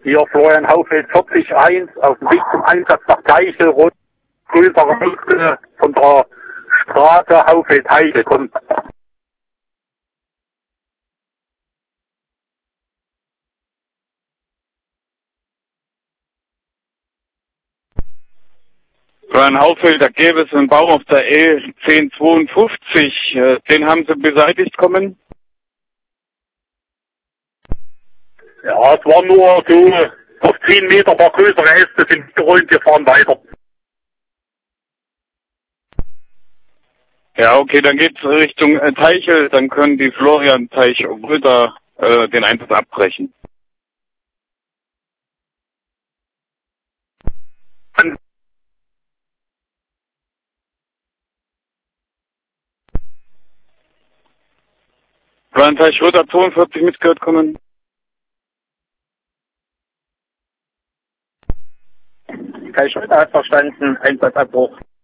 Hier Florian Haufeld 40-1 auf dem Weg zum Einsatz nach Teichel, rot, größere Wechsel von der Straße Haufeld-Heichel kommt. Florian Haufeld, da gäbe es einen Baum auf der E1052, den haben sie beseitigt kommen? Ja, es war nur so auf 10 Meter ein paar größere Äste sind gerollt, wir fahren weiter. Ja, okay, dann geht's Richtung Teichel, dann können die Florian-Teich-Brüder den Einsatz abbrechen. Florian-Teich-Brüder 42 mitgehört kommen. Teich-Brüder hat verstanden, Einsatzabbruch.